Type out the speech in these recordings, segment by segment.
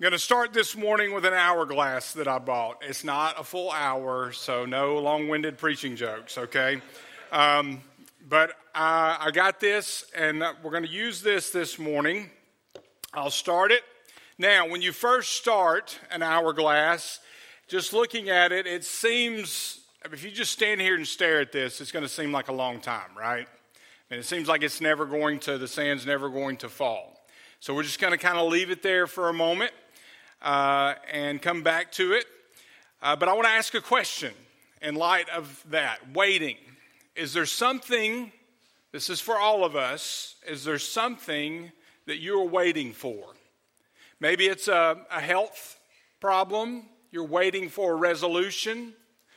I'm going to start this morning with an hourglass that I bought. It's not a full hour, so no long-winded preaching jokes, okay? But I got this, and we're going to use this morning. I'll start it. Now, when you first start an hourglass, just looking at it, it seems, if you just stand here and stare at this, it's going to seem like a long time, right? And it seems like the sand's never going to fall. So we're just going to kind of leave it there for a moment and come back to it. But I want to ask a question in light of that. Waiting. Is there something, this is for all of us, is there something that you're waiting for? Maybe it's a health problem. You're waiting for a resolution.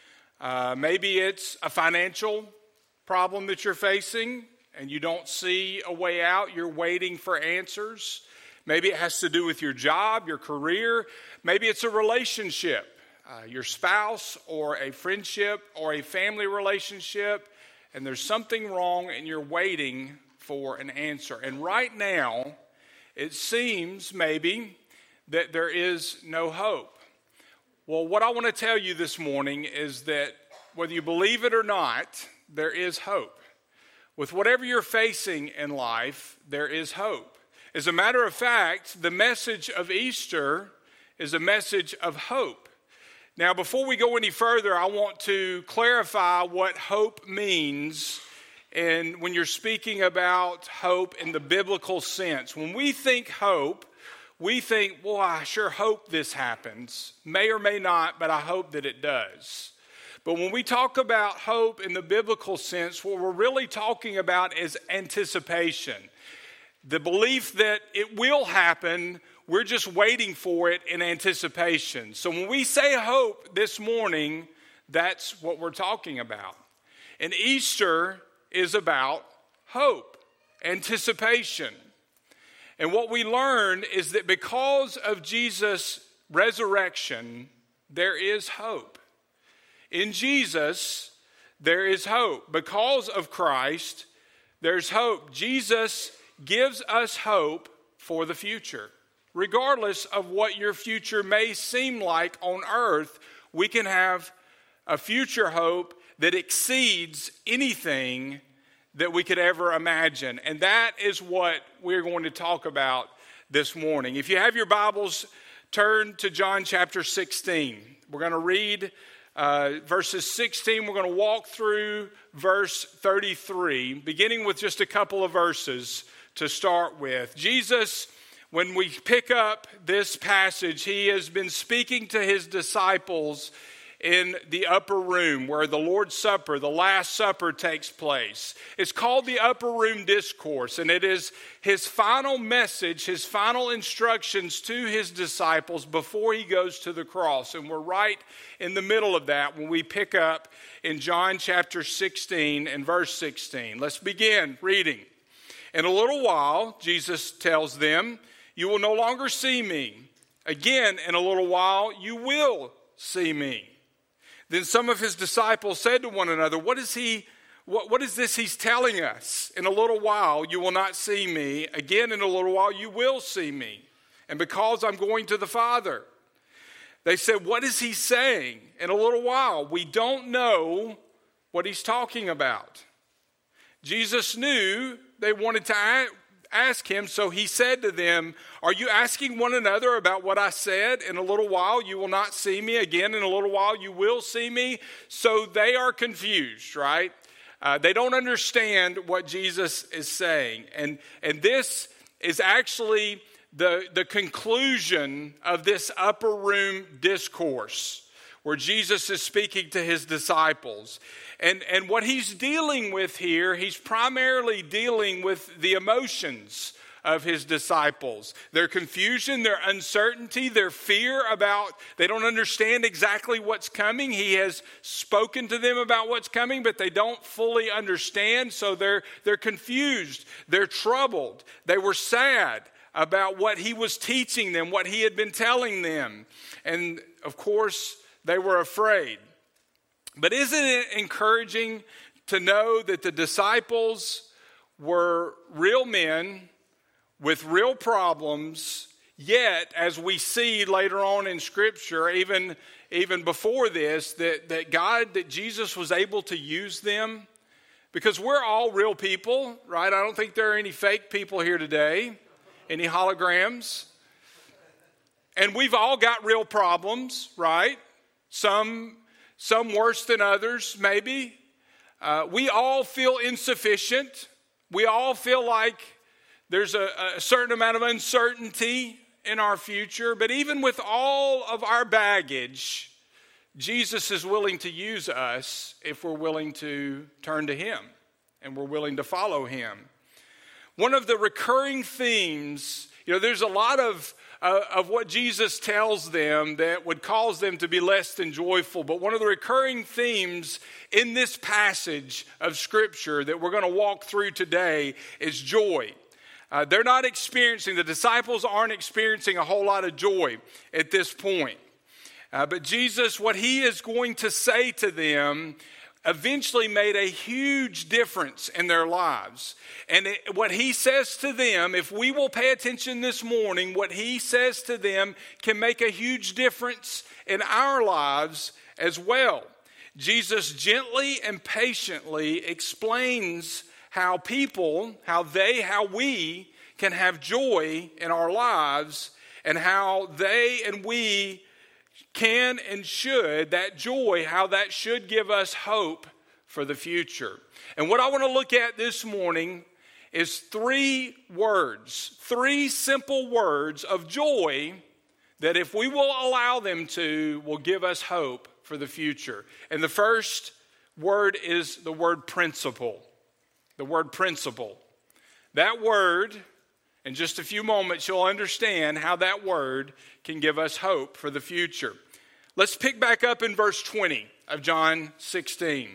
Maybe it's a financial problem that you're facing and you don't see a way out. You're waiting for answers. Maybe it has to do with your job, your career. Maybe it's a relationship, your spouse or a friendship or a family relationship, and there's something wrong and you're waiting for an answer. And right now, it seems maybe that there is no hope. Well, what I want to tell you this morning is that whether you believe it or not, there is hope. With whatever you're facing in life, there is hope. As a matter of fact, the message of Easter is a message of hope. Now, before we go any further, I want to clarify what hope means and when you're speaking about hope in the biblical sense. When we think hope, we think, well, I sure hope this happens. May or may not, but I hope that it does. But when we talk about hope in the biblical sense, what we're really talking about is anticipation. The belief that it will happen, we're just waiting for it in anticipation. So when we say hope this morning, that's what we're talking about. And Easter is about hope, anticipation. And what we learn is that because of Jesus' resurrection, there is hope. In Jesus, there is hope. Because of Christ, there's hope. Jesus gives us hope for the future. Regardless of what your future may seem like on earth, we can have a future hope that exceeds anything that we could ever imagine. And that is what we're going to talk about this morning. If you have your Bibles, turn to John chapter 16. We're going to read verses 16. We're going to walk through verse 33, beginning with just a couple of verses to start with. Jesus, when we pick up this passage, he has been speaking to his disciples in the upper room where the Lord's Supper, the Last Supper, takes place. It's called the Upper Room Discourse, and it is his final message, his final instructions to his disciples before he goes to the cross. And we're right in the middle of that when we pick up in John chapter 16 and verse 16. Let's begin reading. In a little while, Jesus tells them, you will no longer see me. Again, in a little while, you will see me. Then some of his disciples said to one another, what is this he's telling us? In a little while, you will not see me. Again, in a little while, you will see me. And because I'm going to the Father. They said, what is he saying? In a little while, we don't know what he's talking about. Jesus knew they wanted to ask him, so he said to them, are you asking one another about what I said? In a little while you will not see me. Again, in a little while you will see me. So they are confused, right? They don't understand what Jesus is saying. And this is actually the conclusion of this upper room discourse where Jesus is speaking to his disciples. And what he's dealing with here, he's primarily dealing with the emotions of his disciples. Their confusion, their uncertainty, their fear about, they don't understand exactly what's coming. He has spoken to them about what's coming, but they don't fully understand. So they're confused. They're troubled. They were sad about what he was teaching them, what he had been telling them. And of course, they were afraid. But isn't it encouraging to know that the disciples were real men with real problems, Yet, as we see later on in Scripture, even before this, that Jesus was able to use them, because we're all real people, right? I don't think there are any fake people here today, any holograms. And we've all got real problems, right? Some worse than others, maybe. We all feel insufficient. We all feel like there's a certain amount of uncertainty in our future. But even with all of our baggage, Jesus is willing to use us if we're willing to turn to him and we're willing to follow him. One of the recurring themes, there's a lot of what Jesus tells them that would cause them to be less than joyful. But one of the recurring themes in this passage of Scripture that we're going to walk through today is joy. The disciples aren't experiencing a whole lot of joy at this point. But Jesus, what he is going to say to them eventually made a huge difference in their lives. And what he says to them, if we will pay attention this morning, what he says to them can make a huge difference in our lives as well. Jesus gently and patiently explains how we can have joy in our lives, and how they and we can and should, that joy, how that should give us hope for the future. And what I want to look at this morning is three simple words of joy that, if we will allow them to, will give us hope for the future. And the first word is the word principle. The word principle. That word, in just a few moments, you'll understand how that word can give us hope for the future. Let's pick back up in verse 20 of John 16.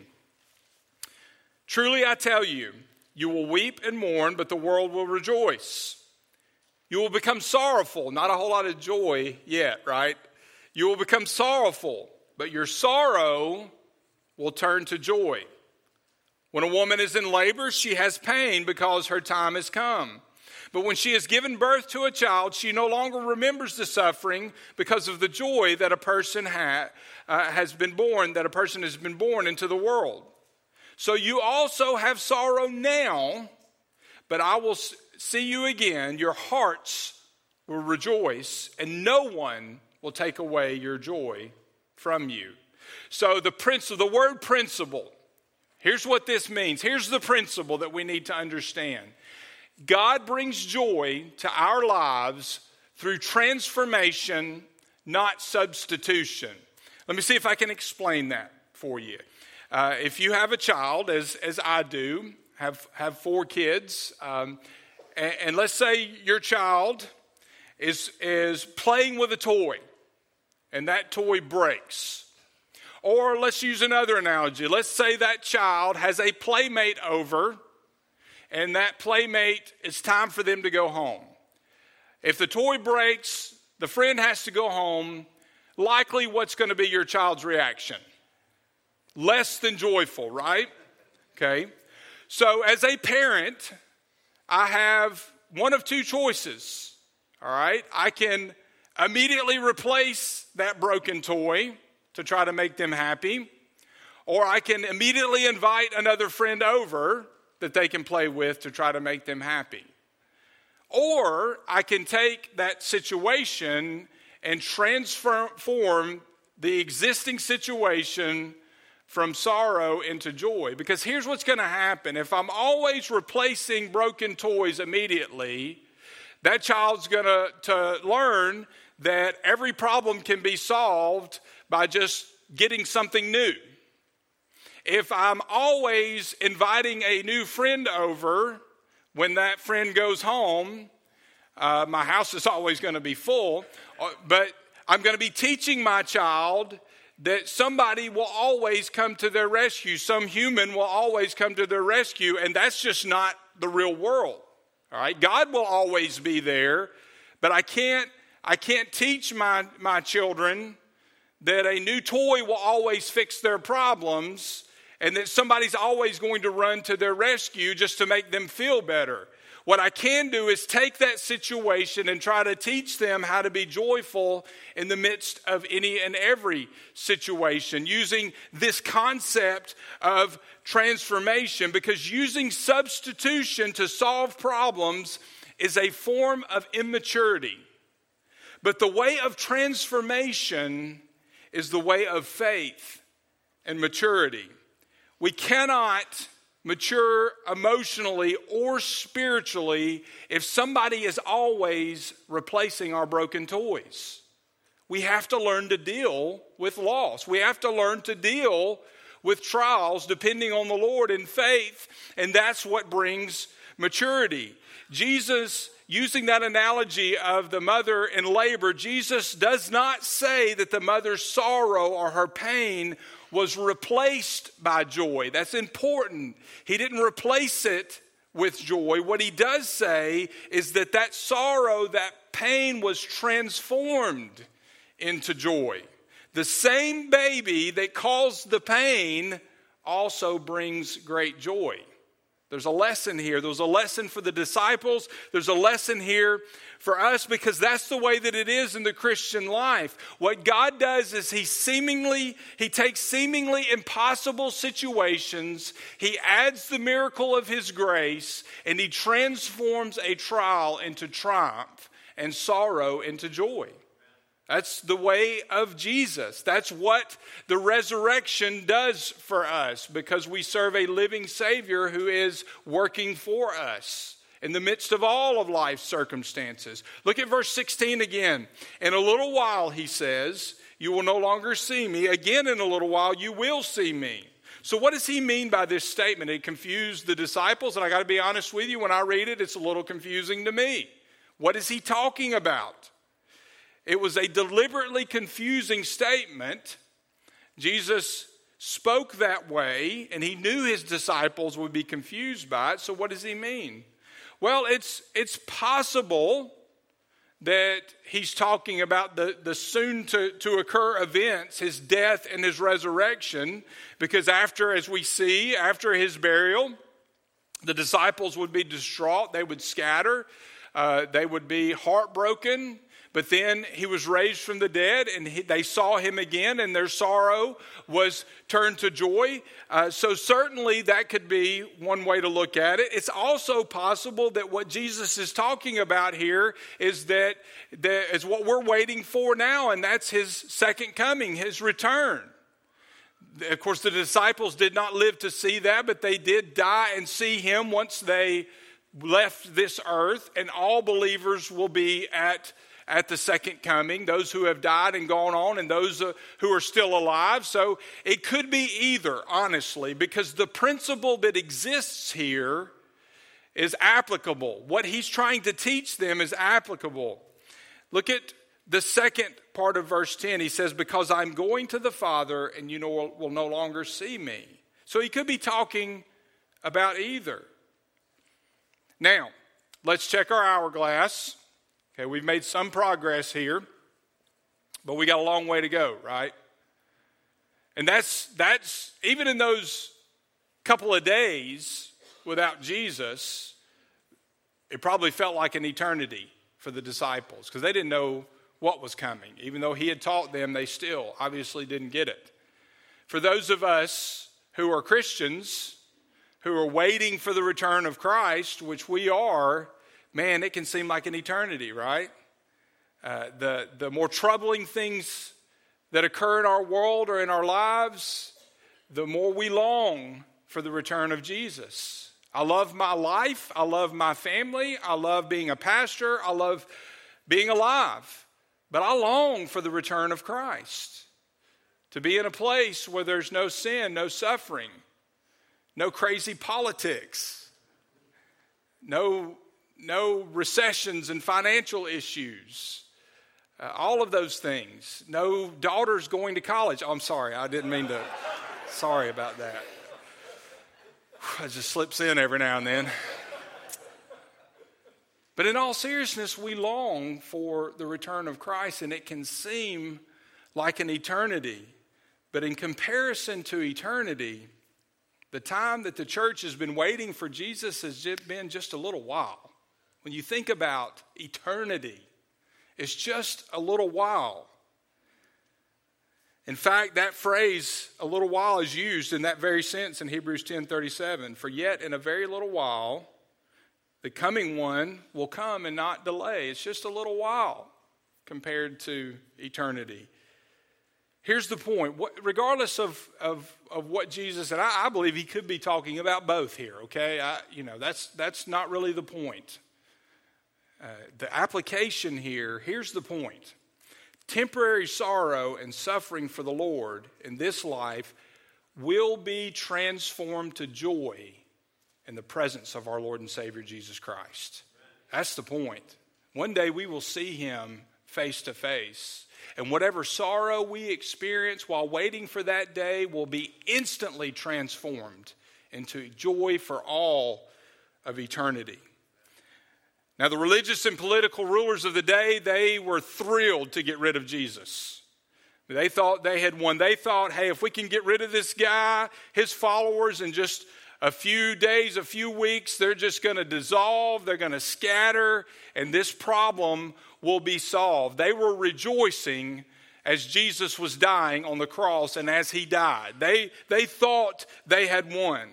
Truly I tell you, you will weep and mourn, but the world will rejoice. You will become sorrowful. Not a whole lot of joy yet, right? You will become sorrowful, but your sorrow will turn to joy. When a woman is in labor, she has pain because her time has come. But when she has given birth to a child, she no longer remembers the suffering because of the joy that a person has been born into the world. So you also have sorrow now, but I will see you again. Your hearts will rejoice, and no one will take away your joy from you. So the word principle, here's what this means. Here's the principle that we need to understand. God brings joy to our lives through transformation, not substitution. Let me see if I can explain that for you. If you have a child, as I do, have 4 kids, and let's say your child is playing with a toy, and that toy breaks. Or let's use another analogy. Let's say that child has a playmate over, and that playmate, it's time for them to go home. If the toy breaks, the friend has to go home. Likely, what's going to be your child's reaction? Less than joyful, right? Okay. So as a parent, I have one of 2 choices. All right. I can immediately replace that broken toy to try to make them happy, or I can immediately invite another friend over that they can play with to try to make them happy. Or I can take that situation and transform the existing situation from sorrow into joy. Because here's what's going to happen. If I'm always replacing broken toys immediately, that child's going to learn that every problem can be solved by just getting something new. If I'm always inviting a new friend over, when that friend goes home, my house is always going to be full. But I'm going to be teaching my child that somebody will always come to their rescue. Some human will always come to their rescue, and that's just not the real world. All right, God will always be there, but I can't teach my children that a new toy will always fix their problems, and that somebody's always going to run to their rescue just to make them feel better. What I can do is take that situation and try to teach them how to be joyful in the midst of any and every situation, using this concept of transformation, because using substitution to solve problems is a form of immaturity. But the way of transformation is the way of faith and maturity. We cannot mature emotionally or spiritually if somebody is always replacing our broken toys. We have to learn to deal with loss. We have to learn to deal with trials depending on the Lord in faith, and that's what brings maturity. Jesus, using that analogy of the mother in labor, Jesus does not say that the mother's sorrow or her pain was replaced by joy. That's important. He didn't replace it with joy. What he does say is that that sorrow, that pain was transformed into joy. The same baby that caused the pain also brings great joy. There's a lesson here. There's a lesson for the disciples. There's a lesson here for us, because that's the way that it is in the Christian life. What God does is he takes seemingly impossible situations, he adds the miracle of his grace, and he transforms a trial into triumph and sorrow into joy. That's the way of Jesus. That's what the resurrection does for us, because we serve a living Savior who is working for us in the midst of all of life's circumstances. Look at verse 16 again. In a little while, he says, you will no longer see me. Again, in a little while, you will see me. So what does he mean by this statement? It confused the disciples, and I got to be honest with you, when I read it, it's a little confusing to me. What is he talking about? It was a deliberately confusing statement. Jesus spoke that way, and he knew his disciples would be confused by it. So what does he mean? Well, it's possible that he's talking about the soon to occur events, his death and his resurrection, because after his burial, the disciples would be distraught, they would scatter, they would be heartbroken. But then he was raised from the dead, and they saw him again, and their sorrow was turned to joy. So certainly that could be one way to look at it. It's also possible that what Jesus is talking about here is what we're waiting for now, and that's his second coming, his return. Of course, the disciples did not live to see that, but they did die and see him once they left this earth, and all believers will be at the second coming, those who have died and gone on, and those who are still alive. So it could be either, honestly, because the principle that exists here is applicable. What he's trying to teach them is applicable. Look at the second part of verse 10. He says, because I'm going to the Father, and you will no longer see me. So he could be talking about either. Now, let's check our hourglass. Okay, we've made some progress here, but we got a long way to go, right? And that's even in those couple of days without Jesus, it probably felt like an eternity for the disciples, because they didn't know what was coming. Even though he had taught them, they still obviously didn't get it. For those of us who are Christians, who are waiting for the return of Christ, which we are, man, it can seem like an eternity, right? The more troubling things that occur in our world or in our lives, the more we long for the return of Jesus. I love my life. I love my family. I love being a pastor. I love being alive. But I long for the return of Christ. To be in a place where there's no sin, no suffering, no crazy politics, no recessions and financial issues, all of those things. No daughters going to college. Oh, I'm sorry, I didn't mean to. Sorry about that. It just slips in every now and then. But in all seriousness, we long for the return of Christ, and it can seem like an eternity. But in comparison to eternity, the time that the church has been waiting for Jesus has been just a little while. when you think about eternity, it's just a little while. In fact, that phrase, a little while, is used in that very sense in Hebrews 10:37. For yet in a very little while, the coming one will come and not delay. It's just a little while compared to eternity. Here's the point. Regardless of what Jesus said, I believe he could be talking about both here, okay? That's not really the point. The application here, here's the point. Temporary sorrow and suffering for the Lord in this life will be transformed to joy in the presence of our Lord and Savior Jesus Christ. That's the point. One day we will see him face to face. And whatever sorrow we experience while waiting for that day will be instantly transformed into joy for all of eternity. Now, the religious and political rulers of the day, they were thrilled to get rid of Jesus. They thought they had won. They thought, hey, if we can get rid of this guy, his followers, in just a few days, a few weeks, they're just going to dissolve, they're going to scatter, and this problem will be solved. They were rejoicing as Jesus was dying on the cross and as he died. They thought they had won.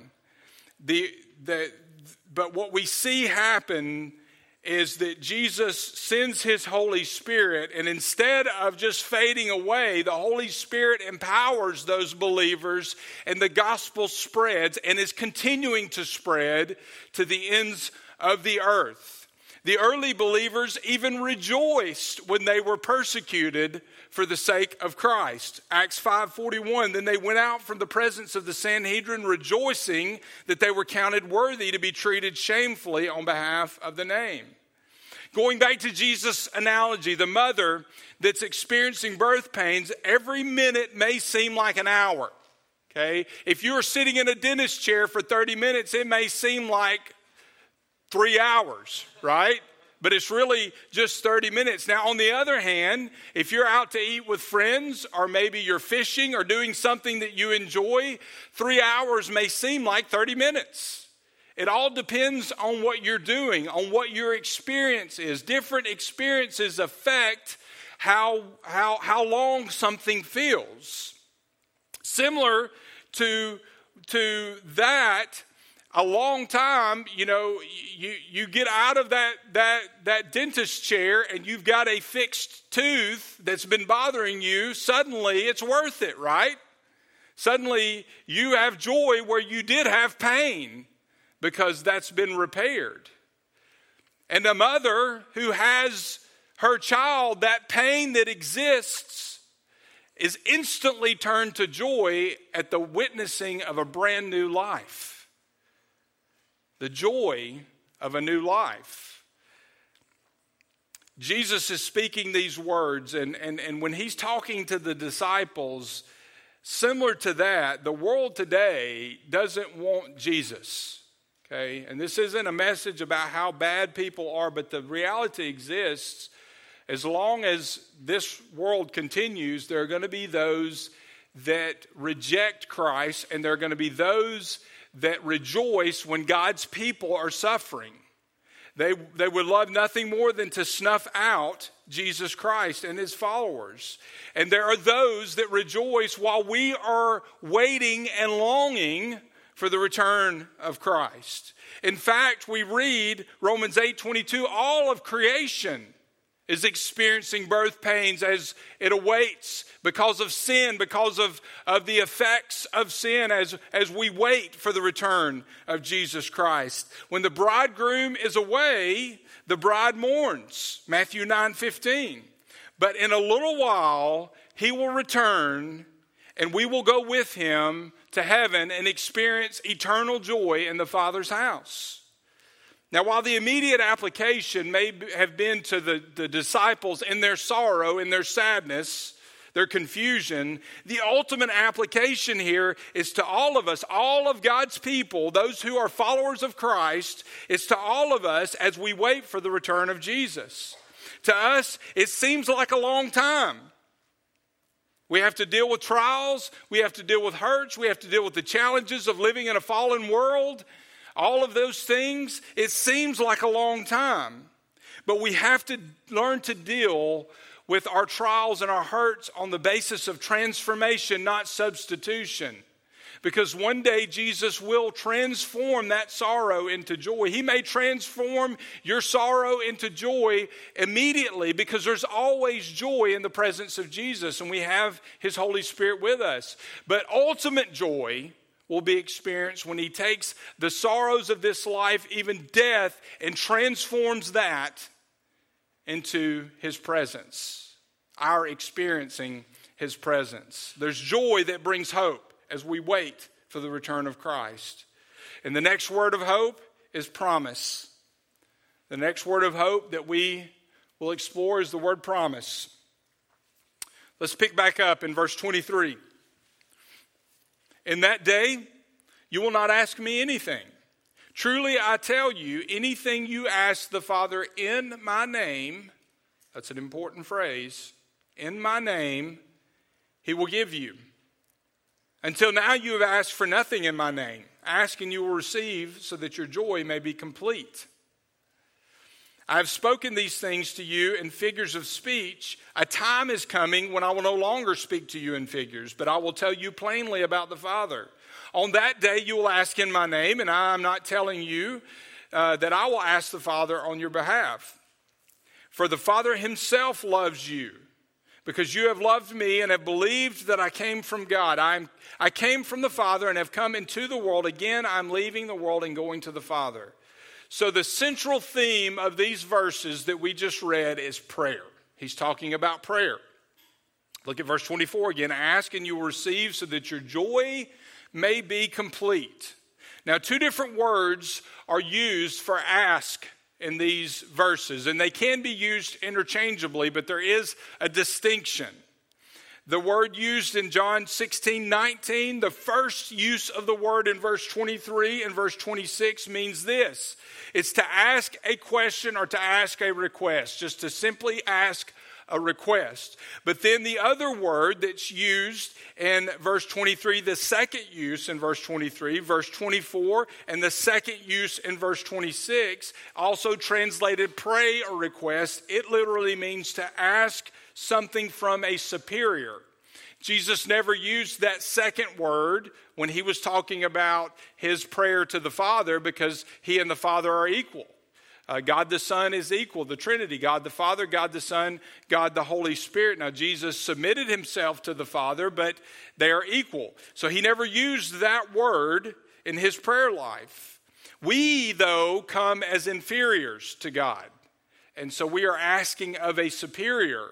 But what we see happen is that Jesus sends his Holy Spirit, and instead of just fading away, the Holy Spirit empowers those believers, and the gospel spreads and is continuing to spread to the ends of the earth. The early believers even rejoiced when they were persecuted for the sake of Christ. Acts 5:41, then they went out from the presence of the Sanhedrin rejoicing that they were counted worthy to be treated shamefully on behalf of the name. Going back to Jesus' analogy, the mother that's experiencing birth pains, every minute may seem like an hour. Okay? If you are sitting in a dentist chair for 30 minutes, it may seem like 3 hours, right? But it's really just 30 minutes. Now, on the other hand, if you're out to eat with friends, or maybe you're fishing or doing something that you enjoy, 3 hours may seem like 30 minutes. It all depends on what you're doing, on what your experience is. Different experiences affect how long something feels. Similar to that, a long time, you get out of that dentist chair and you've got a fixed tooth that's been bothering you. Suddenly it's worth it, right? Suddenly you have joy where you did have pain because that's been repaired. And a mother who has her child, that pain that exists is instantly turned to joy at the witnessing of a brand new life. The joy of a new life. Jesus is speaking these words, and when he's talking to the disciples, similar to that, the world today doesn't want Jesus. Okay? And this isn't a message about how bad people are, but the reality exists. As long as this world continues, there are going to be those that reject Christ, and there are going to be those that rejoice when God's people are suffering. They would love nothing more than to snuff out Jesus Christ and his followers. And there are those that rejoice while we are waiting and longing for the return of Christ. In fact, we read Romans 8:22, all of creation is experiencing birth pains as it awaits because of sin, because of the effects of sin as we wait for the return of Jesus Christ. When the bridegroom is away, the bride mourns. Matthew 9:15. But in a little while, he will return and we will go with him to heaven and experience eternal joy in the Father's house. Now, while the immediate application may have been to the disciples in their sorrow, in their sadness, their confusion, the ultimate application here is to all of us, all of God's people, those who are followers of Christ. It's to all of us as we wait for the return of Jesus. To us, it seems like a long time. We have to deal with trials. We have to deal with hurts. We have to deal with the challenges of living in a fallen world. All of those things, it seems like a long time. But we have to learn to deal with our trials and our hurts on the basis of transformation, not substitution. Because one day Jesus will transform that sorrow into joy. He may transform your sorrow into joy immediately, because there's always joy in the presence of Jesus, and we have His Holy Spirit with us. But ultimate joy will be experienced when He takes the sorrows of this life, even death, and transforms that into His presence. Our experiencing His presence. There's joy that brings hope as we wait for the return of Christ. And the next word of hope is promise. The next word of hope that we will explore is the word promise. Let's pick back up in verse 23. In that day, you will not ask me anything. Truly, I tell you, anything you ask the Father in my name, that's an important phrase, in my name, He will give you. Until now you have asked for nothing in my name. Ask and you will receive, so that your joy may be complete. I have spoken these things to you in figures of speech. A time is coming when I will no longer speak to you in figures, but I will tell you plainly about the Father. On that day you will ask in my name, and I am not telling you that I will ask the Father on your behalf. For the Father Himself loves you, because you have loved me and have believed that I came from God. I came from the Father and have come into the world. Again, I'm leaving the world and going to the Father. So the central theme of these verses that we just read is prayer. He's talking about prayer. Look at verse 24 again. Ask and you will receive, so that your joy may be complete. Now, two different words are used for ask in these verses, and they can be used interchangeably, but there is a distinction. The word used in John 16:19, the first use of the word in verse 23 and verse 26 means this. It's to ask a question or to ask a request, just to simply ask a request. But then the other word that's used in verse 23, the second use in verse 23, verse 24, and the second use in verse 26, also translated pray or request, it literally means to ask something from a superior. Jesus never used that second word when He was talking about His prayer to the Father, because He and the Father are equal. God the Son is equal, the Trinity, God the Father, God the Son, God the Holy Spirit. Now, Jesus submitted Himself to the Father, but they are equal. So He never used that word in His prayer life. We, though, come as inferiors to God. And so we are asking of a superior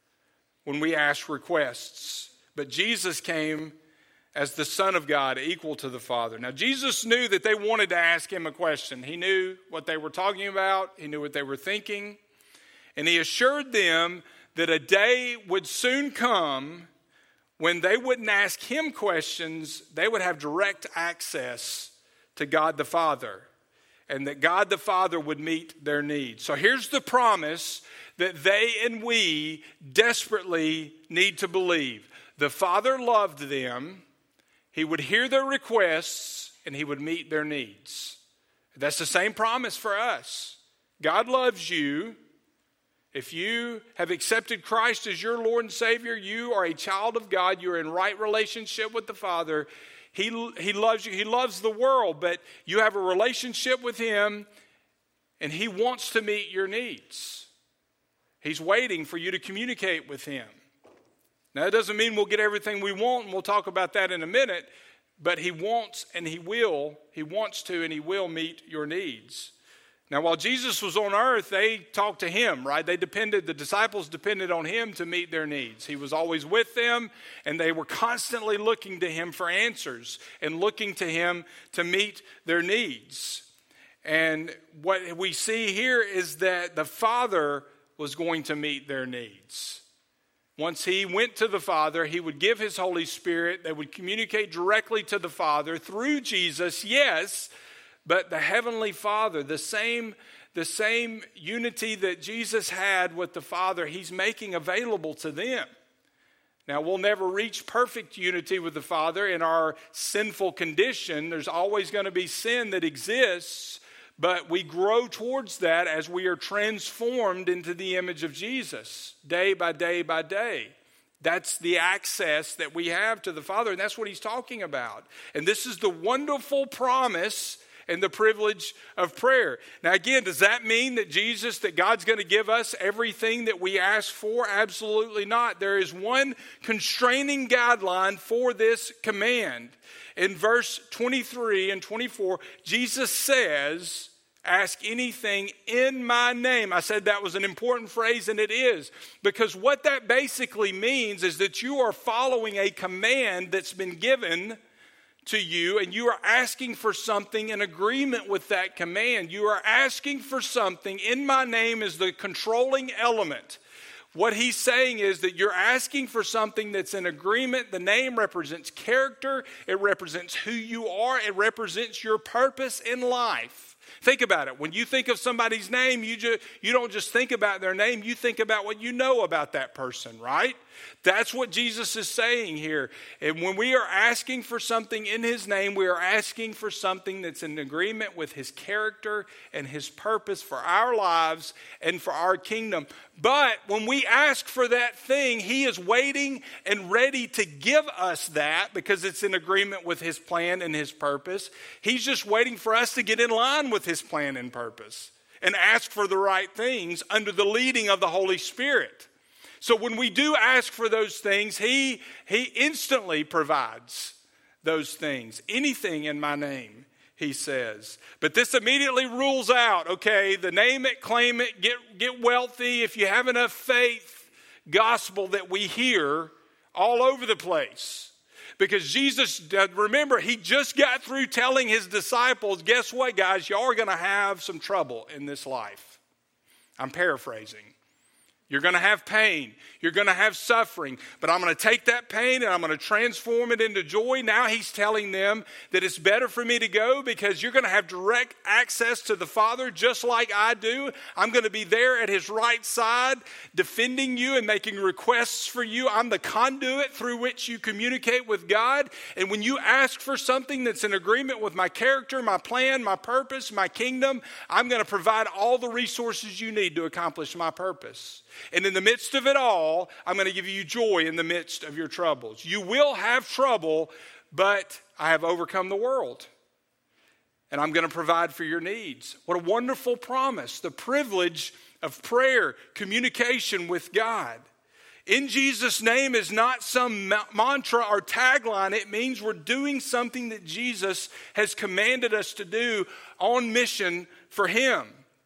when we ask requests. But Jesus came as the Son of God, equal to the Father. Now, Jesus knew that they wanted to ask Him a question. He knew what they were talking about. He knew what they were thinking. And He assured them that a day would soon come when they wouldn't ask Him questions. They would have direct access to God the Father, and that God the Father would meet their needs. So here's the promise that they and we desperately need to believe. The Father loved them. He would hear their requests, and He would meet their needs. That's the same promise for us. God loves you. If you have accepted Christ as your Lord and Savior, you are a child of God. You're in right relationship with the Father. He loves you. He loves the world, but you have a relationship with Him, and He wants to meet your needs. He's waiting for you to communicate with Him. Now, that doesn't mean we'll get everything we want, and we'll talk about that in a minute, but He wants and He will. He wants to and He will meet your needs. Now, while Jesus was on earth, they talked to Him, right? The disciples depended on Him to meet their needs. He was always with them, and they were constantly looking to Him for answers and looking to Him to meet their needs. And what we see here is that the Father was going to meet their needs. Once He went to the Father, He would give His Holy Spirit. They would communicate directly to the Father through Jesus, yes, but the Heavenly Father, the same unity that Jesus had with the Father, He's making available to them. Now, we'll never reach perfect unity with the Father in our sinful condition. There's always going to be sin that exists, but we grow towards that as we are transformed into the image of Jesus, day by day by day. That's the access that we have to the Father, and that's what he's talking about. And this is the wonderful promise and the privilege of prayer. Now again, does that mean that God's going to give us everything that we ask for? Absolutely not. There is one constraining guideline for this command. In verse 23 and 24, Jesus says, ask anything in my name. I said that was an important phrase, and it is. Because what that basically means is that you are following a command that's been given to you, and you are asking for something in agreement with that command. You are asking for something. In my name is the controlling element. What he's saying is that you're asking for something that's in agreement. The name represents character. It represents who you are. It represents your purpose in life. Think about it. When you think of somebody's name, you don't just think about their name. You think about what you know about that person, right? That's what Jesus is saying here. And when we are asking for something in his name, we are asking for something that's in agreement with his character and his purpose for our lives and for our kingdom. But when we ask for that thing, he is waiting and ready to give us that because it's in agreement with his plan and his purpose. He's just waiting for us to get in line with his plan and purpose and ask for the right things under the leading of the Holy Spirit. So when we do ask for those things, he instantly provides those things. Anything in my name, he says. But this immediately rules out, okay, the name it, claim it, get wealthy, if you have enough faith gospel that we hear all over the place. Because Jesus, remember, he just got through telling his disciples, guess what, guys, y'all are going to have some trouble in this life. I'm paraphrasing. You're going to have pain. You're going to have suffering. But I'm going to take that pain and I'm going to transform it into joy. Now he's telling them that it's better for me to go because you're going to have direct access to the Father just like I do. I'm going to be there at his right side defending you and making requests for you. I'm the conduit through which you communicate with God. And when you ask for something that's in agreement with my character, my plan, my purpose, my kingdom, I'm going to provide all the resources you need to accomplish my purpose. And in the midst of it all, I'm going to give you joy in the midst of your troubles. You will have trouble, but I have overcome the world. And I'm going to provide for your needs. What a wonderful promise. The privilege of prayer, communication with God. In Jesus' name is not some mantra or tagline. It means we're doing something that Jesus has commanded us to do on mission for him.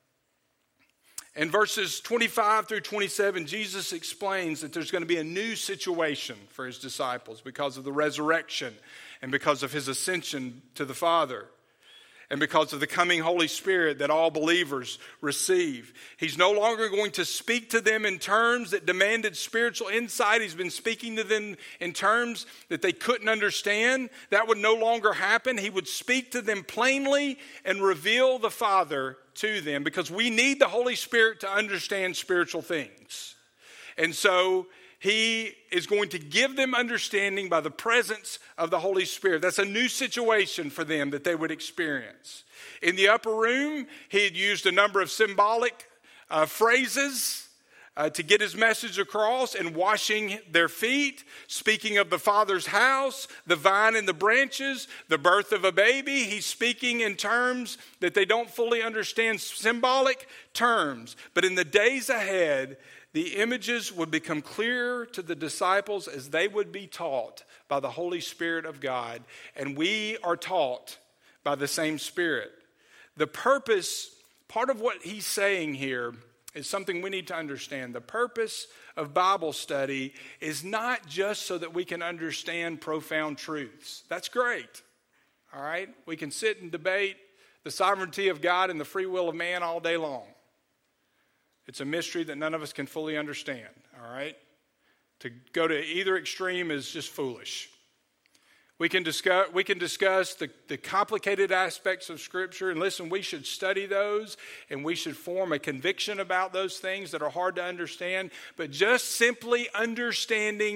In verses 25 through 27, Jesus explains that there's going to be a new situation for his disciples because of the resurrection and because of his ascension to the Father and because of the coming Holy Spirit that all believers receive. He's no longer going to speak to them in terms that demanded spiritual insight. He's been speaking to them in terms that they couldn't understand. That would no longer happen. He would speak to them plainly and reveal the Father to them because we need the Holy Spirit to understand spiritual things. And so he is going to give them understanding by the presence of the Holy Spirit. That's a new situation for them that they would experience. In the upper room, he had used a number of symbolic phrases to get his message across, and washing their feet, speaking of the Father's house, the vine and the branches, the birth of a baby. He's speaking in terms that they don't fully understand, symbolic terms. But in the days ahead, the images would become clearer to the disciples as they would be taught by the Holy Spirit of God. And we are taught by the same Spirit. The purpose, part of what he's saying here, is something we need to understand. The purpose of Bible study is not just so that we can understand profound truths. That's great. All right? We can sit and debate the sovereignty of God and the free will of man all day long. It's a mystery that none of us can fully understand. All right? To go to either extreme is just foolish. We can discuss the complicated aspects of Scripture. And listen, we should study those and we should form a conviction about those things that are hard to understand. But just simply understanding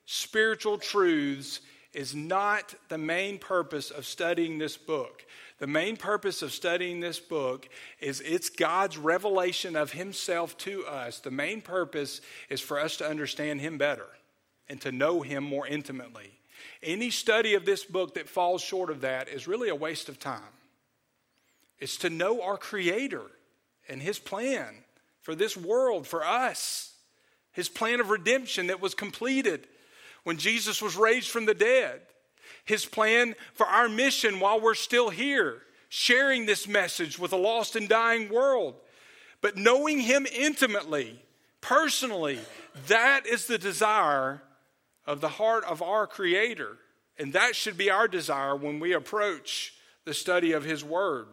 spiritual truths is not the main purpose of studying this book. The main purpose of studying this book is it's God's revelation of himself to us. The main purpose is for us to understand him better and to know him more intimately. Any study of this book that falls short of that is really a waste of time. It's to know our Creator and his plan for this world, for us. His plan of redemption that was completed when Jesus was raised from the dead. His plan for our mission while we're still here, sharing this message with a lost and dying world. But knowing him intimately, personally, that is the desire of the heart of our Creator. And that should be our desire when we approach the study of his word.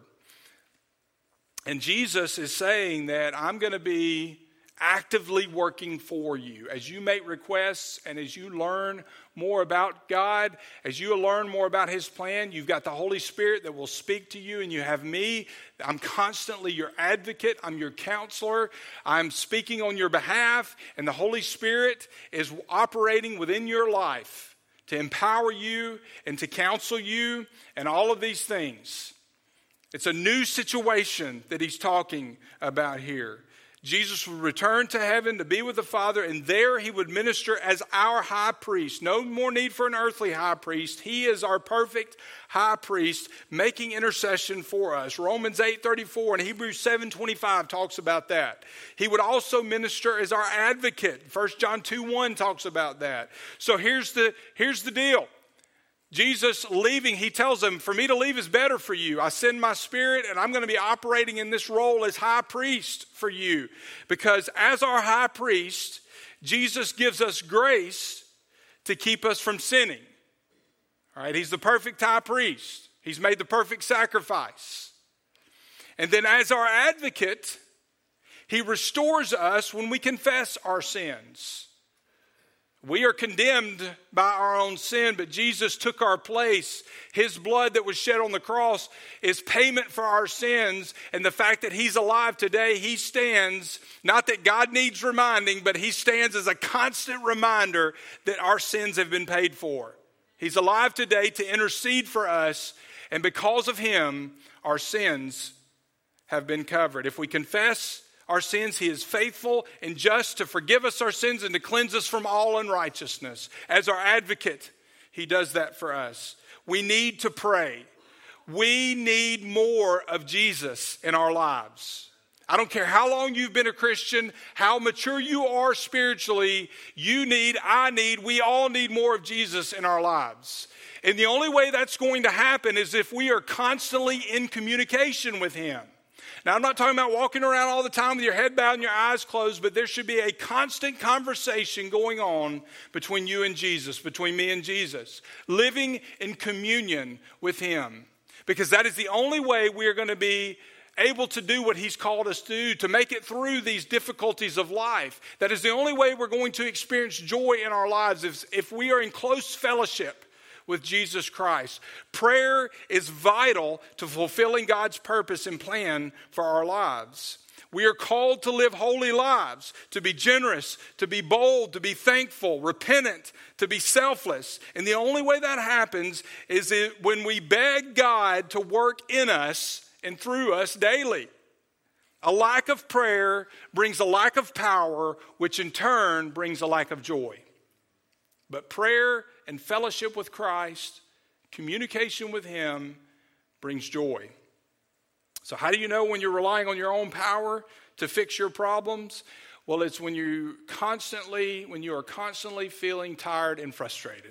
And Jesus is saying that I'm going to be actively working for you. As you make requests and as you learn more about God, as you learn more about his plan, you've got the Holy Spirit that will speak to you, and you have me. I'm constantly your advocate. I'm your counselor. I'm speaking on your behalf, and the Holy Spirit is operating within your life to empower you and to counsel you and all of these things. It's a new situation that he's talking about here. Jesus would return to heaven to be with the Father, and there he would minister as our high priest. No more need for an earthly high priest. He is our perfect high priest, making intercession for us. Romans 8:34 and Hebrews 7:25 talks about that. He would also minister as our advocate. 1 John 2:1 talks about that. So here's the deal. Jesus leaving, he tells them, for me to leave is better for you. I send my Spirit, and I'm going to be operating in this role as high priest for you. Because as our high priest, Jesus gives us grace to keep us from sinning. All right, he's the perfect high priest. He's made the perfect sacrifice. And then as our advocate, he restores us when we confess our sins. We are condemned by our own sin, but Jesus took our place. His blood that was shed on the cross is payment for our sins. And the fact that he's alive today, he stands, not that God needs reminding, but he stands as a constant reminder that our sins have been paid for. He's alive today to intercede for us, and because of him, our sins have been covered. If we confess our sins, he is faithful and just to forgive us our sins and to cleanse us from all unrighteousness. As our advocate, he does that for us. We need to pray. We need more of Jesus in our lives. I don't care how long you've been a Christian, how mature you are spiritually, we all need more of Jesus in our lives. And the only way that's going to happen is if we are constantly in communication with him. Now, I'm not talking about walking around all the time with your head bowed and your eyes closed, but there should be a constant conversation going on between you and Jesus, between me and Jesus, living in communion with him, because that is the only way we are going to be able to do what he's called us to do, to make it through these difficulties of life. That is the only way we're going to experience joy in our lives, if we are in close fellowship with Jesus Christ. Prayer is vital to fulfilling God's purpose and plan for our lives. We are called to live holy lives, to be generous, to be bold, to be thankful, repentant, to be selfless. And the only way that happens is when we beg God to work in us and through us daily. A lack of prayer brings a lack of power, which in turn brings a lack of joy. But prayer and fellowship with Christ, communication with him, brings joy. So how do you know when you're relying on your own power to fix your problems? Well, it's when you are constantly feeling tired and frustrated.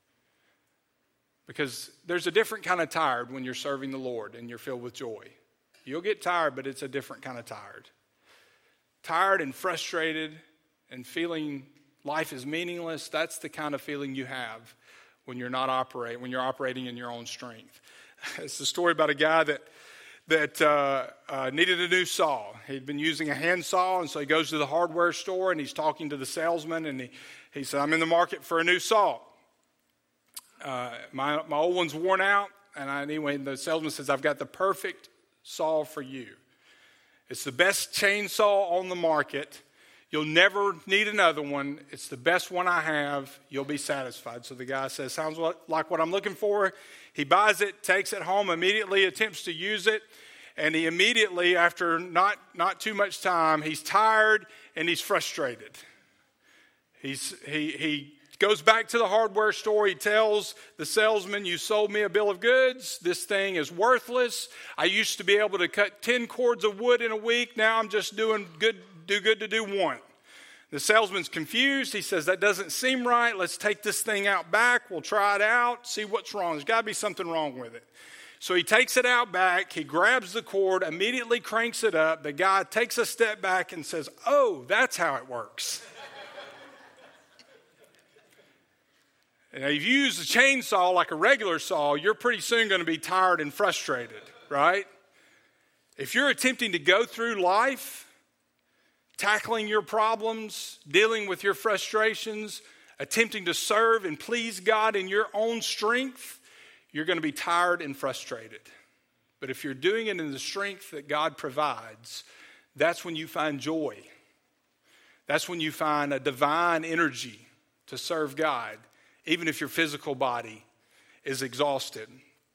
Because there's a different kind of tired when you're serving the Lord and you're filled with joy. You'll get tired, but it's a different kind of tired. Tired and frustrated and feeling life is meaningless, that's the kind of feeling you have when you're operating in your own strength. It's a story about a guy that needed a new saw. He'd been using a hand saw, and so he goes to the hardware store, and he's talking to the salesman, and he said, I'm in the market for a new saw. My old one's worn out, and anyway, the salesman says, I've got the perfect saw for you. It's the best chainsaw on the market. You'll never need another one. It's the best one I have. You'll be satisfied. So the guy says, sounds like what I'm looking for. He buys it, takes it home, immediately attempts to use it. And he immediately, after not too much time, he's tired and he's frustrated. He goes back to the hardware store. He tells the salesman, you sold me a bill of goods. This thing is worthless. I used to be able to cut 10 cords of wood in a week. Now I'm just doing good to do one. The salesman's confused. He says, that doesn't seem right. Let's take this thing out back. We'll try it out, see what's wrong. There's got to be something wrong with it. So he takes it out back. He grabs the cord, immediately cranks it up. The guy takes a step back and says, oh, that's how it works. And if you use a chainsaw like a regular saw, you're pretty soon going to be tired and frustrated, right? If you're attempting to go through life, tackling your problems, dealing with your frustrations, attempting to serve and please God in your own strength, you're going to be tired and frustrated. But if you're doing it in the strength that God provides, that's when you find joy. That's when you find a divine energy to serve God, even if your physical body is exhausted.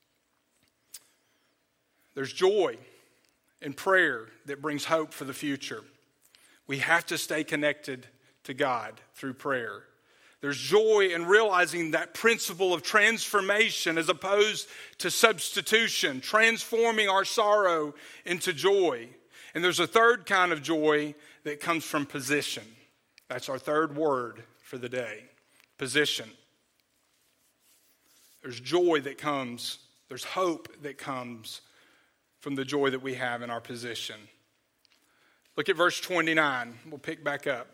There's joy in prayer that brings hope for the future. We have to stay connected to God through prayer. There's joy in realizing that principle of transformation as opposed to substitution, transforming our sorrow into joy. And there's a third kind of joy that comes from position. That's our third word for the day, position. There's joy that comes, there's hope that comes from the joy that we have in our position. Look at verse 29. We'll pick back up.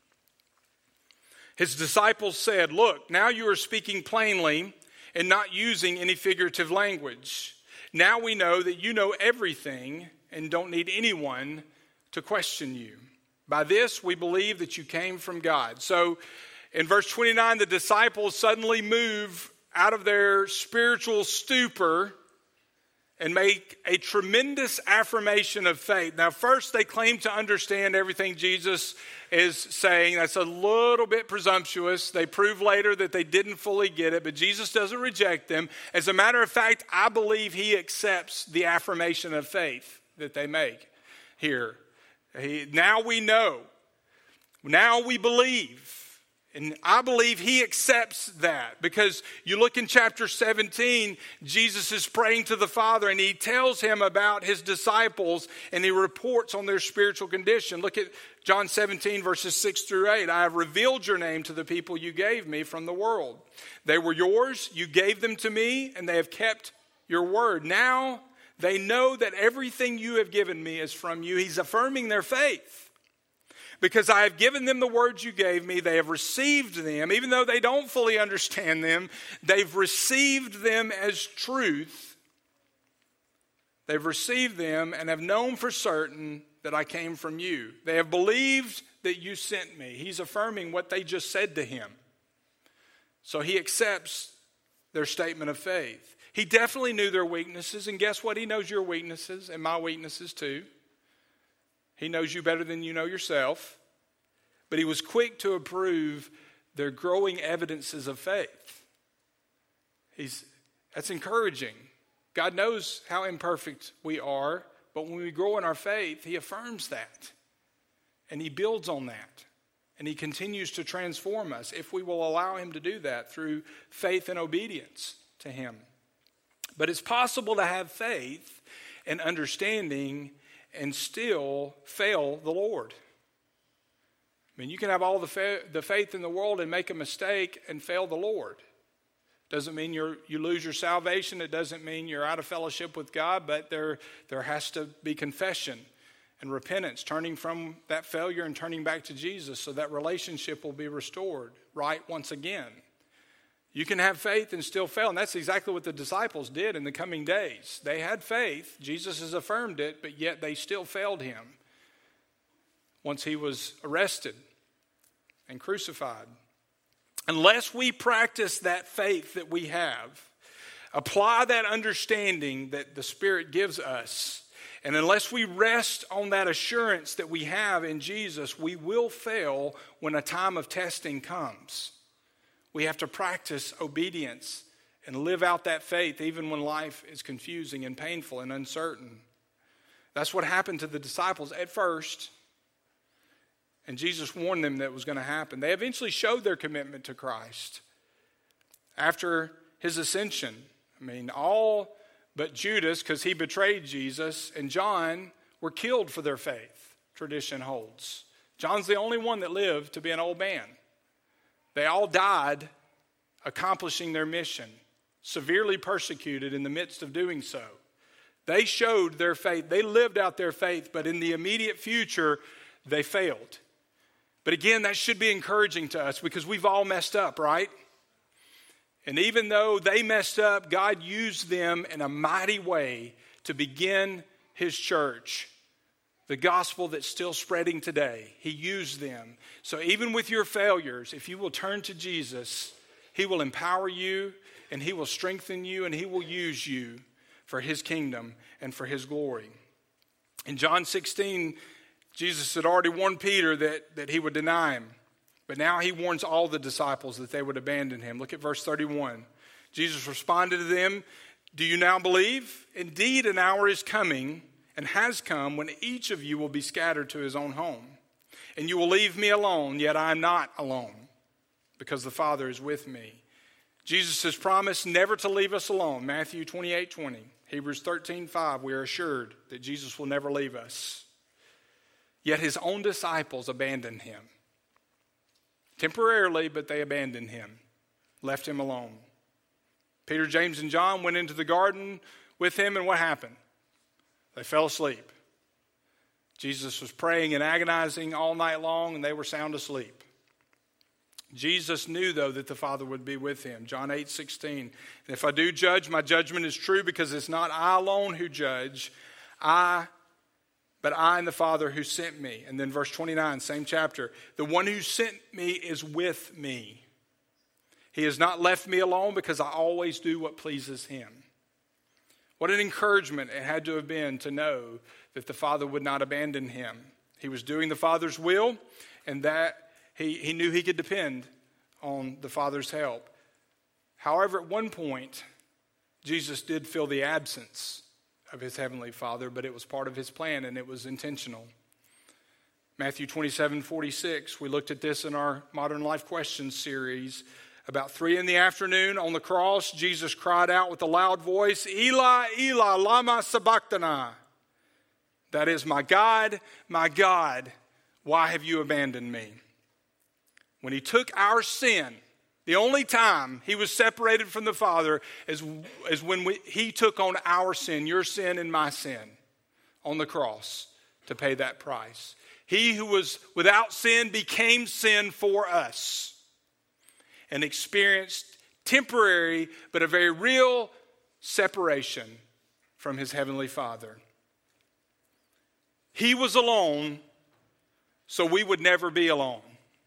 His disciples said, look, now you are speaking plainly and not using any figurative language. Now we know that you know everything and don't need anyone to question you. By this we believe that you came from God. So in verse 29, the disciples suddenly move out of their spiritual stupor and make a tremendous affirmation of faith. Now, first, they claim to understand everything Jesus is saying. That's a little bit presumptuous. They prove later that they didn't fully get it, but Jesus doesn't reject them. As a matter of fact, I believe he accepts the affirmation of faith that they make here. Now we know. Now we believe. And I believe he accepts that, because you look in chapter 17, Jesus is praying to the Father and he tells him about his disciples and he reports on their spiritual condition. Look at John 17 verses 6 through 8. I have revealed your name to the people you gave me from the world. They were yours, you gave them to me, and they have kept your word. Now they know that everything you have given me is from you. He's affirming their faith. Because I have given them the words you gave me, they have received them. Even though they don't fully understand them, they've received them as truth. They've received them and have known for certain that I came from you. They have believed that you sent me. He's affirming what they just said to him. So he accepts their statement of faith. He definitely knew their weaknesses, and guess what? He knows your weaknesses and my weaknesses too. He knows you better than you know yourself. But he was quick to approve their growing evidences of faith. That's encouraging. God knows how imperfect we are, but when we grow in our faith, he affirms that. And he builds on that. And he continues to transform us if we will allow him to do that through faith and obedience to him. But it's possible to have faith and understanding and still fail the Lord. I mean, you can have all the faith in the world and make a mistake and fail the Lord. Doesn't mean you lose your salvation. It doesn't mean you're out of fellowship with God, but there has to be confession and repentance, turning from that failure and turning back to Jesus so that relationship will be restored right once again. You can have faith and still fail, and that's exactly what the disciples did in the coming days. They had faith. Jesus has affirmed it, but yet they still failed him once he was arrested and crucified. Unless we practice that faith that we have, apply that understanding that the Spirit gives us, And unless we rest on that assurance that we have in Jesus, we will fail when a time of testing comes. We have to practice obedience and live out that faith even when life is confusing and painful and uncertain. That's what happened to the disciples at first. And Jesus warned them that it was going to happen. They eventually showed their commitment to Christ after his ascension. All but Judas, because he betrayed Jesus, and John were killed for their faith, tradition holds. John's the only one that lived to be an old man. They all died accomplishing their mission, severely persecuted in the midst of doing so. They showed their faith. They lived out their faith, but in the immediate future, they failed. But again, that should be encouraging to us because we've all messed up, right? And even though they messed up, God used them in a mighty way to begin his church. The gospel that's still spreading today. He used them. So even with your failures, if you will turn to Jesus, he will empower you and he will strengthen you and he will use you for his kingdom and for his glory. In John 16, Jesus had already warned Peter that he would deny him. But now he warns all the disciples that they would abandon him. Look at verse 31. Jesus responded to them, "Do you now believe? Indeed, an hour is coming and has come when each of you will be scattered to his own home. And you will leave me alone, yet I am not alone, because the Father is with me." Jesus has promised never to leave us alone. Matthew 28:20. Hebrews 13:5. We are assured that Jesus will never leave us. Yet his own disciples abandoned him. Temporarily, but they abandoned him, left him alone. Peter, James, and John went into the garden with him, and what happened? They fell asleep. Jesus was praying and agonizing all night long, and they were sound asleep. Jesus knew, though, that the Father would be with him. John 8:16. "And if I do judge, my judgment is true, because it's not I alone who judge, but I and the Father who sent me." And then verse 29, same chapter. "The one who sent me is with me. He has not left me alone, because I always do what pleases him." What an encouragement it had to have been to know that the Father would not abandon him. He was doing the Father's will, and that he knew he could depend on the Father's help. However, at one point, Jesus did feel the absence of his heavenly Father, but it was part of his plan and it was intentional. Matthew 27:46, we looked at this in our Modern Life Questions series. About 3 p.m. on the cross, Jesus cried out with a loud voice, "Eli, Eli, lama sabachthani." That is, my God, why have you abandoned me?" When he took our sin, the only time he was separated from the Father is when he took on our sin, your sin and my sin, on the cross to pay that price. He who was without sin became sin for us and experienced temporary but a very real separation from his heavenly Father. He was alone so we would never be alone.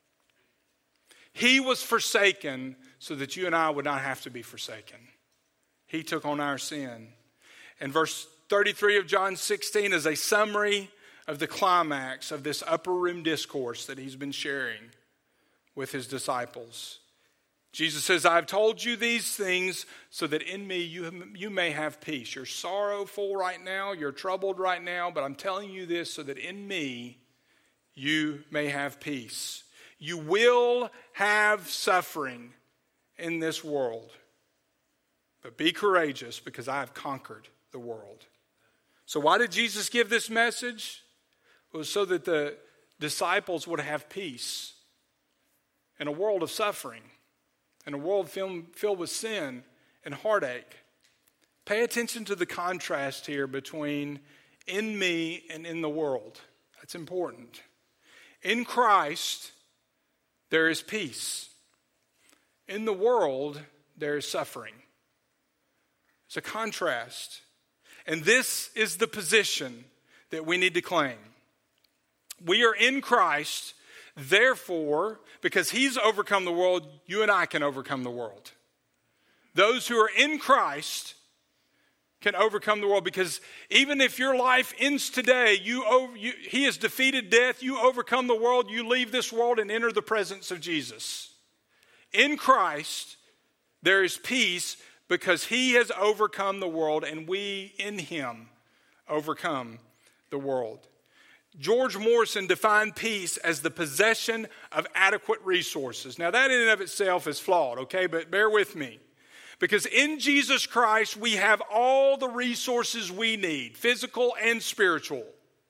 He was forsaken so that you and I would not have to be forsaken. He took on our sin. And verse 33 of John 16 is a summary of the climax of this upper room discourse that he's been sharing with his disciples. Jesus says, "I have told you these things so that in me you may have peace." You're sorrowful right now, you're troubled right now, but I'm telling you this so that in me you may have peace. You will have suffering in this world, but be courageous because I have conquered the world. So why did Jesus give this message? It was so that the disciples would have peace in a world of suffering, in a world filled with sin and heartache. Pay attention to the contrast here between in me and in the world. That's important. In Christ, there is peace. In the world, there is suffering. It's a contrast. And this is the position that we need to claim. We are in Christ, therefore, because he's overcome the world, you and I can overcome the world. Those who are in Christ can overcome the world, because even if your life ends today, he has defeated death, you overcome the world, you leave this world and enter the presence of Jesus. In Christ, there is peace because he has overcome the world, and we in him overcome the world. George Morrison defined peace as the possession of adequate resources. Now that in and of itself is flawed, okay? But bear with me. Because in Jesus Christ, we have all the resources we need, physical and spiritual.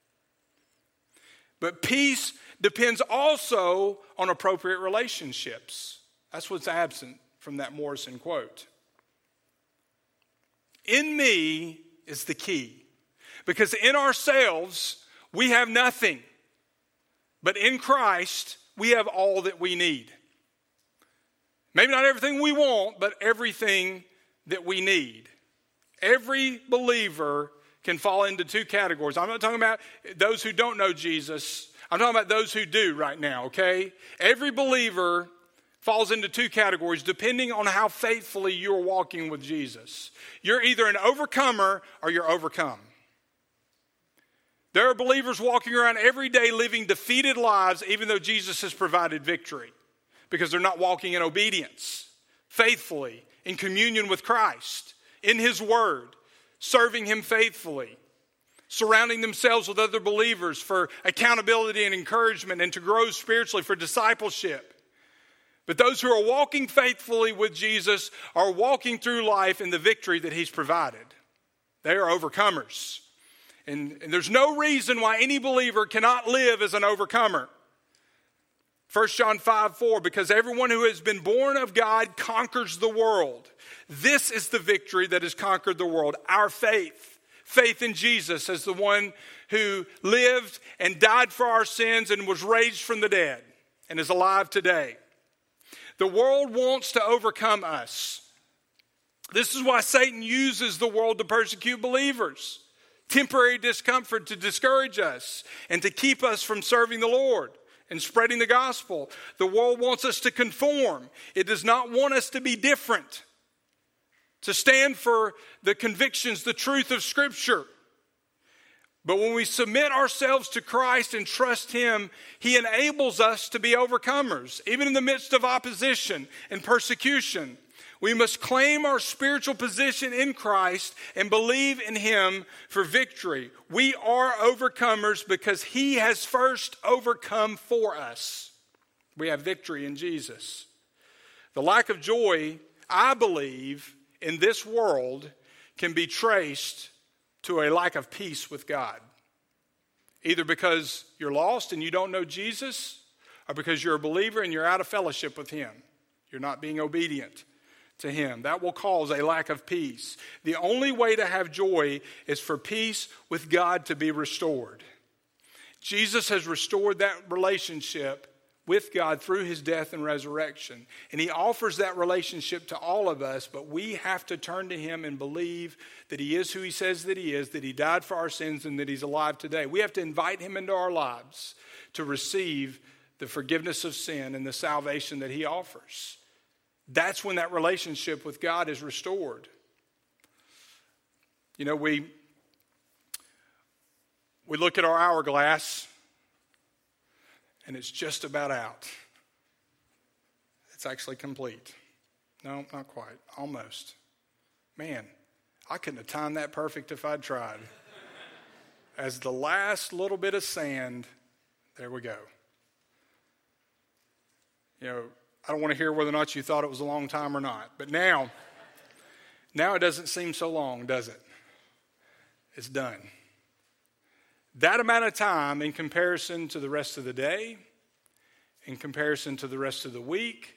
But peace depends also on appropriate relationships. That's what's absent from that Morrison quote. In me is the key. Because in ourselves, we have nothing. But in Christ, we have all that we need. Maybe not everything we want, but everything that we need. Every believer can fall into two categories. I'm not talking about those who don't know Jesus. I'm talking about those who do right now, okay? Every believer falls into two categories depending on how faithfully you're walking with Jesus. You're either an overcomer or you're overcome. There are believers walking around every day living defeated lives even though Jesus has provided victory, because they're not walking in obedience, faithfully, in communion with Christ, in his word, serving him faithfully, surrounding themselves with other believers for accountability and encouragement, and to grow spiritually for discipleship. But those who are walking faithfully with Jesus are walking through life in the victory that he's provided. They are overcomers. And there's no reason why any believer cannot live as an overcomer. 1 John 5:4, because everyone who has been born of God conquers the world. This is the victory that has conquered the world, our faith. Faith in Jesus as the one who lived and died for our sins and was raised from the dead and is alive today. The world wants to overcome us. This is why Satan uses the world to persecute believers. Temporary discomfort to discourage us and to keep us from serving the Lord and spreading the gospel. The world wants us to conform. It does not want us to be different, to stand for the convictions, the truth of Scripture. But when we submit ourselves to Christ and trust him, he enables us to be overcomers, even in the midst of opposition and persecution. We must claim our spiritual position in Christ and believe in him for victory. We are overcomers because he has first overcome for us. We have victory in Jesus. The lack of joy, I believe, in this world can be traced to a lack of peace with God. Either because you're lost and you don't know Jesus, or because you're a believer and you're out of fellowship with him. You're not being obedient to him. That will cause a lack of peace. The only way to have joy is for peace with God to be restored. Jesus has restored that relationship with God through his death and resurrection. And he offers that relationship to all of us, but we have to turn to him and believe that he is who he says that he is, that he died for our sins, and that he's alive today. We have to invite him into our lives to receive the forgiveness of sin and the salvation that he offers. That's when that relationship with God is restored. You know, we look at our hourglass and it's just about out. It's actually complete. No, not quite. Almost. Man, I couldn't have timed that perfect if I'd tried. As the last little bit of sand, there we go. You know, I don't want to hear whether or not you thought it was a long time or not. But now it doesn't seem so long, does it? It's done. That amount of time in comparison to the rest of the day, in comparison to the rest of the week,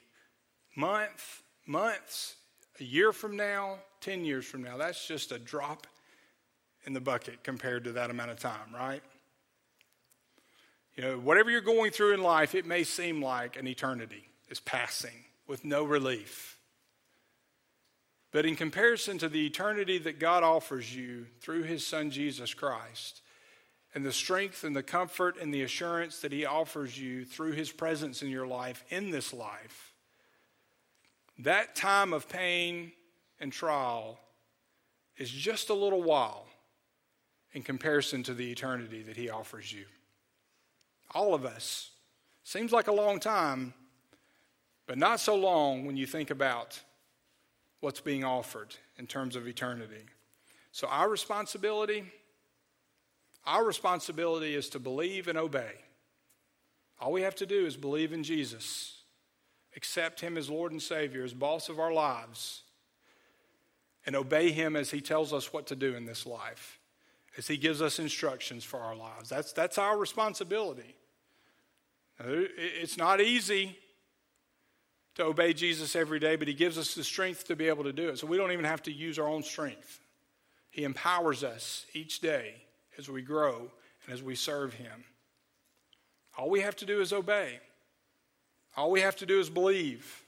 months, a year from now, 10 years from now, that's just a drop in the bucket compared to that amount of time, right? You know, whatever you're going through in life, it may seem like an eternity is passing with no relief. But in comparison to the eternity that God offers you through his Son Jesus Christ, and the strength and the comfort and the assurance that he offers you through his presence in your life, in this life, that time of pain and trial is just a little while in comparison to the eternity that he offers you. All of us. Seems like a long time, but not so long when you think about what's being offered in terms of eternity. So our responsibility is to believe and obey. All we have to do is believe in Jesus, accept him as Lord and Savior, as boss of our lives, and obey him as he tells us what to do in this life, as he gives us instructions for our lives. That's our responsibility. It's not easy to obey Jesus every day, but he gives us the strength to be able to do it. So we don't even have to use our own strength. He empowers us each day as we grow and as we serve him. All we have to do is obey. All we have to do is believe.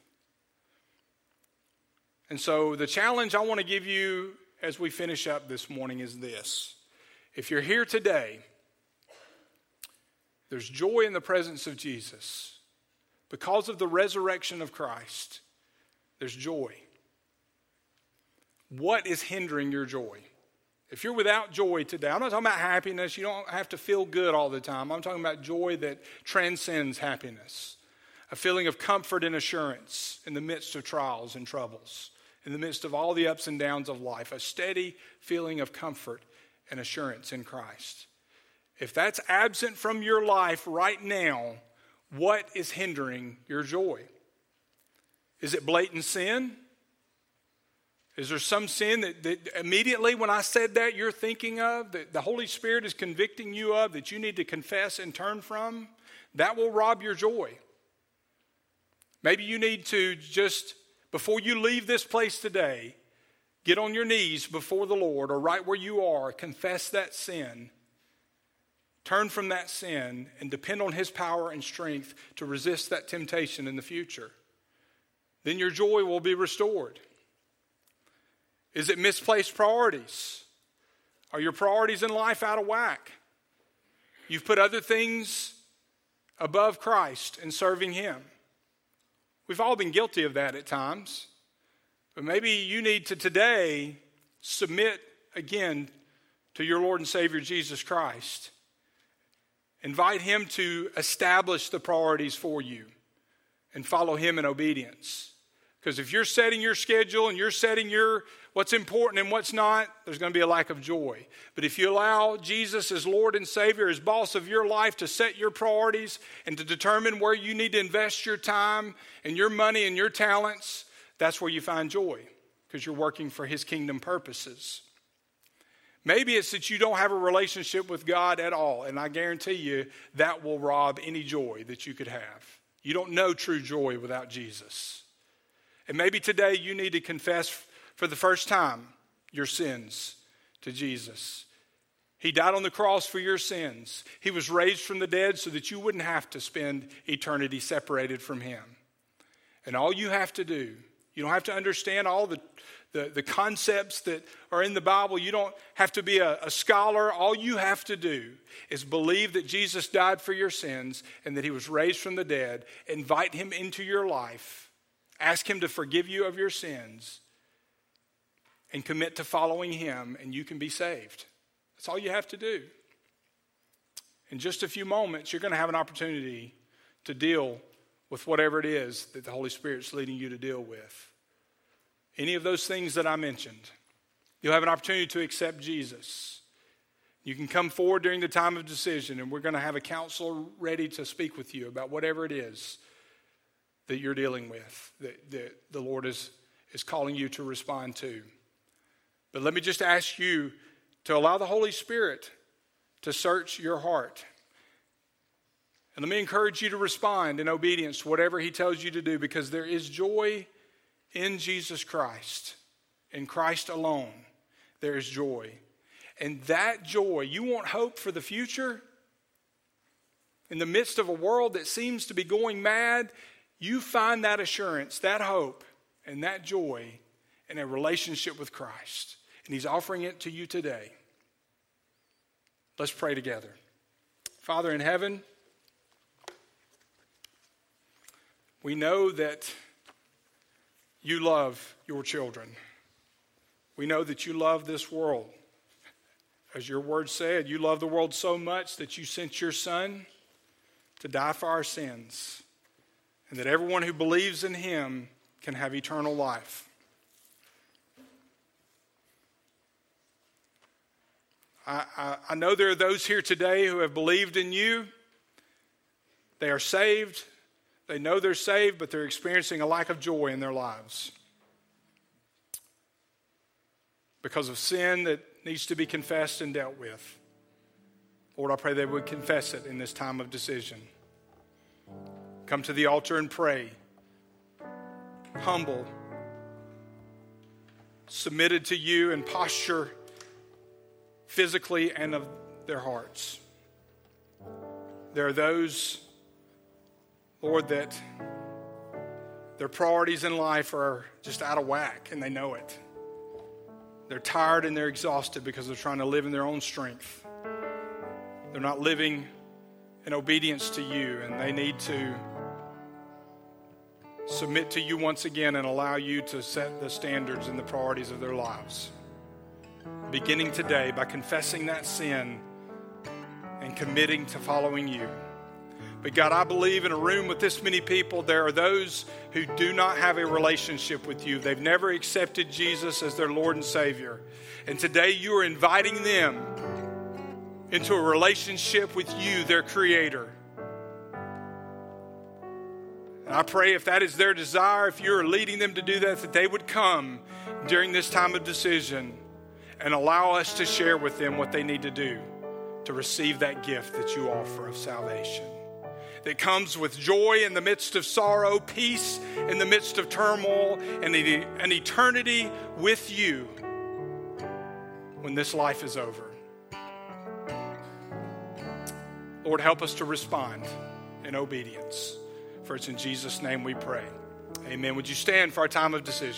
And so the challenge I want to give you as we finish up this morning is this. If you're here today, there's joy in the presence of Jesus. Because of the resurrection of Christ, there's joy. What is hindering your joy? If you're without joy today, I'm not talking about happiness. You don't have to feel good all the time. I'm talking about joy that transcends happiness. A feeling of comfort and assurance in the midst of trials and troubles, in the midst of all the ups and downs of life. A steady feeling of comfort and assurance in Christ. If that's absent from your life right now, what is hindering your joy? Is it blatant sin? Is there some sin that immediately when I said that you're thinking of, that the Holy Spirit is convicting you of, that you need to confess and turn from? That will rob your joy. Maybe you need to just, before you leave this place today, get on your knees before the Lord or right where you are, confess that sin. Turn from that sin and depend on his power and strength to resist that temptation in the future. Then your joy will be restored. Is it misplaced priorities? Are your priorities in life out of whack? You've put other things above Christ and serving him. We've all been guilty of that at times. But maybe you need to today submit again to your Lord and Savior Jesus Christ. Invite him to establish the priorities for you and follow him in obedience. Because if you're setting your schedule and you're setting what's important and what's not, there's going to be a lack of joy. But if you allow Jesus as Lord and Savior, as boss of your life, to set your priorities and to determine where you need to invest your time and your money and your talents, that's where you find joy, because you're working for his kingdom purposes. Maybe it's that you don't have a relationship with God at all, and I guarantee you that will rob any joy that you could have. You don't know true joy without Jesus. And maybe today you need to confess for the first time your sins to Jesus. He died on the cross for your sins. He was raised from the dead so that you wouldn't have to spend eternity separated from him. And all you have to do, you don't have to understand all the concepts that are in the Bible. You don't have to be a scholar. All you have to do is believe that Jesus died for your sins and that he was raised from the dead. Invite him into your life. Ask him to forgive you of your sins and commit to following him, and you can be saved. That's all you have to do. In just a few moments, you're going to have an opportunity to deal with whatever it is that the Holy Spirit's leading you to deal with. Any of those things that I mentioned, you'll have an opportunity to accept Jesus. You can come forward during the time of decision, and we're going to have a counselor ready to speak with you about whatever it is that you're dealing with, that the Lord is calling you to respond to. But let me just ask you to allow the Holy Spirit to search your heart. And let me encourage you to respond in obedience to whatever he tells you to do, because there is joy in Jesus Christ. In Christ alone, there is joy. And that joy, you want hope for the future? In the midst of a world that seems to be going mad, you find that assurance, that hope, and that joy in a relationship with Christ. And he's offering it to you today. Let's pray together. Father in heaven, we know that you love your children. We know that you love this world. As your word said, you love the world so much that you sent your Son to die for our sins, and that everyone who believes in him can have eternal life. I know there are those here today who have believed in you. They are saved. They know they're saved, but they're experiencing a lack of joy in their lives because of sin that needs to be confessed and dealt with. Lord, I pray they would confess it in this time of decision. Come to the altar and pray. Humble, submitted to you in posture, physically and of their hearts. There are those, Lord, that their priorities in life are just out of whack, and they know it. They're tired and they're exhausted because they're trying to live in their own strength. They're not living in obedience to you, and they need to submit to you once again and allow you to set the standards and the priorities of their lives. Beginning today by confessing that sin and committing to following you. But God, I believe in a room with this many people, there are those who do not have a relationship with you. They've never accepted Jesus as their Lord and Savior. And today you are inviting them into a relationship with you, their Creator. And I pray if that is their desire, if you're leading them to do that, that they would come during this time of decision and allow us to share with them what they need to do to receive that gift that you offer of salvation. That comes with joy in the midst of sorrow, peace in the midst of turmoil, and an eternity with you when this life is over. Lord, help us to respond in obedience. For it's in Jesus' name we pray. Amen. Would you stand for our time of decision?